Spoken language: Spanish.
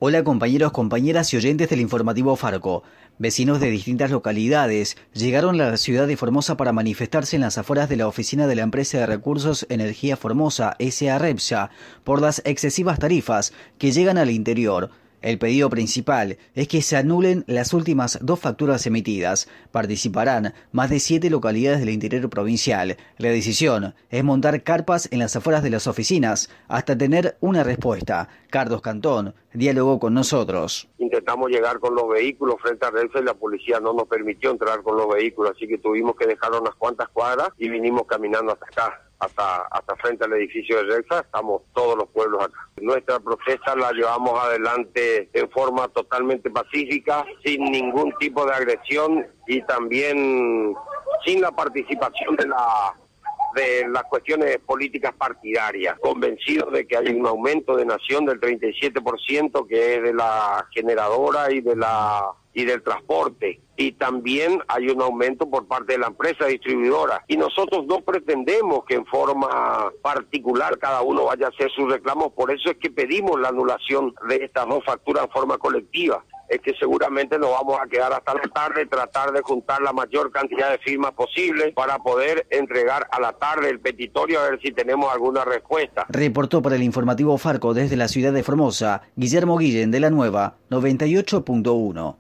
Hola compañeros, compañeras y oyentes del informativo Farco. Vecinos de distintas localidades llegaron a la ciudad de Formosa para manifestarse en las afueras de la oficina de la empresa de recursos Energía Formosa, S.A. Repsa, por las excesivas tarifas que llegan al interior. El pedido principal es que se anulen las últimas 2 facturas emitidas. Participarán más de 7 localidades del interior provincial. La decisión es montar carpas en las afueras de las oficinas hasta tener una respuesta. Carlos Cantón dialogó con nosotros. Intentamos llegar con los vehículos frente a Renfe y la policía no nos permitió entrar con los vehículos, así que tuvimos que dejar unas cuantas cuadras y vinimos caminando hasta acá. Hasta frente al edificio de Renfe, estamos todos los pueblos acá. Nuestra protesta la llevamos adelante en forma totalmente pacífica, sin ningún tipo de agresión y también sin la participación de las cuestiones políticas partidarias, convencidos de que hay un aumento de nación del 37% que es de la generadora y del transporte, y también hay un aumento por parte de la empresa distribuidora, y nosotros no pretendemos que en forma particular cada uno vaya a hacer sus reclamos, por eso es que pedimos la anulación de estas 2 facturas en forma colectiva. Es que seguramente nos vamos a quedar hasta la tarde, tratar de juntar la mayor cantidad de firmas posible para poder entregar a la tarde el petitorio a ver si tenemos alguna respuesta. Reportó para el informativo Farco desde la ciudad de Formosa, Guillermo Guillén de la Nueva 98.1.